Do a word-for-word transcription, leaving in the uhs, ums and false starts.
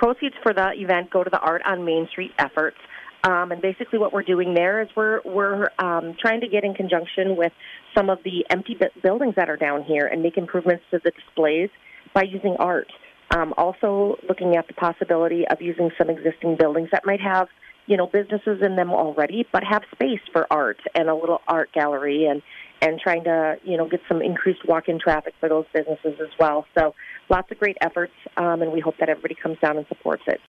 proceeds for the event go to the Art on Main Street efforts. Um, and basically what we're doing there is we're, we're um, trying to get in conjunction with some of the empty b- buildings that are down here and make improvements to the displays by using art. Um, also looking at the possibility of using some existing buildings that might have, you know, businesses in them already, but have space for art and a little art gallery, and, and trying to, you know, get some increased walk-in traffic for those businesses as well. So lots of great efforts, um, and we hope that everybody comes down and supports it.